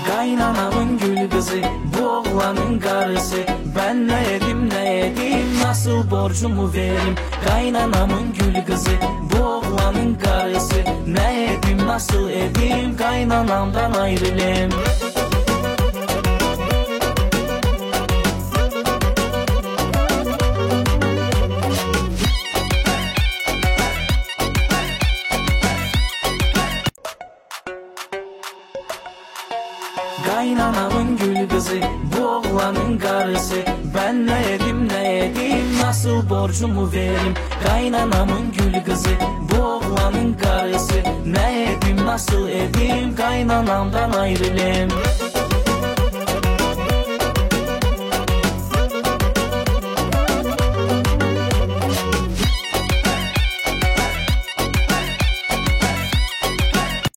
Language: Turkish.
Kaynanamın gül kızı, bu oğlanın karısı. Ben ne edeyim, nasıl borcumu vereyim? Kaynanamın gül kızı, bu oğlanın karısı. Ne edeyim, nasıl edeyim, kaynanamdan ayrılayım. Kaynanamın gül kızı, bu oğlanın karısı. Ben ne edeyim, nasıl borcumu vereyim? Kaynanamın gül kızı, bu oğlanın karısı. Ne edeyim, nasıl edeyim, kaynanamdan ayrılayım.